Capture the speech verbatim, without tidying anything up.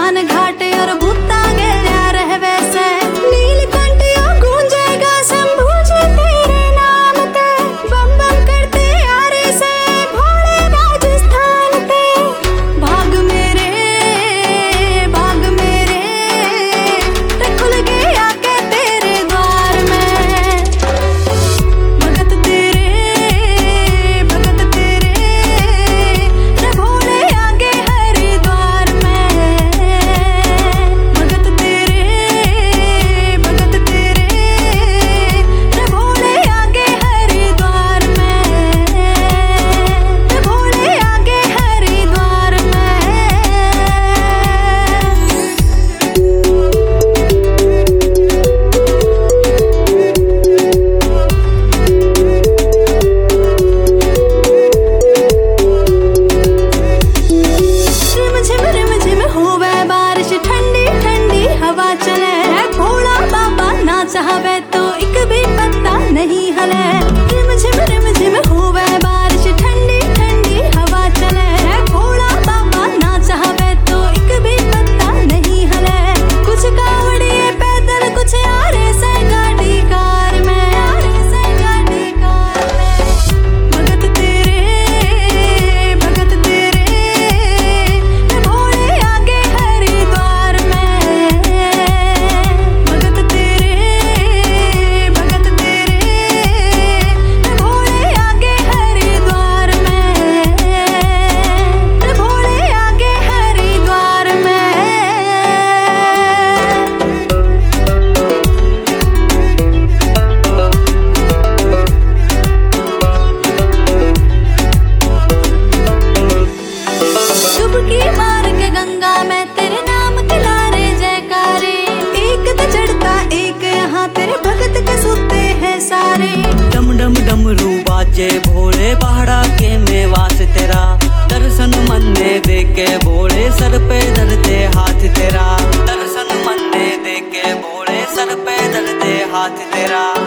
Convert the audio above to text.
स्नान घाट और भूता गया रह वैसे नीलकंठ यो गूंजेगा शंभू जी तेरे नाम ते बम बम करते आरे से भोले राजस्थान ते भाग मेरे भाग मेरे ते खुल गए आके तेरे द्वार में भगत तेरे भगत तेरे रे भोले आगे हरिद्वार में भगत तेरे भगत तेरे रे भोले आगे हरिद्वार में रे भोले आगे हरिद्वार में। रिम झिम रिम झिम होवे बारिश ठंडी ठंडी हवा चले भोला बाबा ना चाहवे तो एक भी पत्ता नहीं हले रिम झिम रिम झिम होवे बारिश ठंडी ठंडी हवा चले भोला बाबा ना चाहवे तो एक भी पत्ता नहीं हले कुछ कावड़िए पैदल कुछ आरे से गाड़ी कार में आरे से गाड़ी कार में भगत तेरे भगत तेरे रे भोले आगे हरिद्वार में भगत तेरे भगत तेरे रे भोले आगे हरिद्वार में रे भोले आगे हरिद्वार में। डुबकी मार के गंगा में तेरे नाम खिलारे जयकारे एक तो चढ़ता एक यहाँ तेरे भगत के सुनते हैं सारे डम डम डमरू बाजे भोले पहाड़ा के मेवास तेरा दर्शन मन ने देके भोले सर पे धरते हाथ तेरा दर्शन मन ने देके भोले सर पे धरते हाथ तेरा।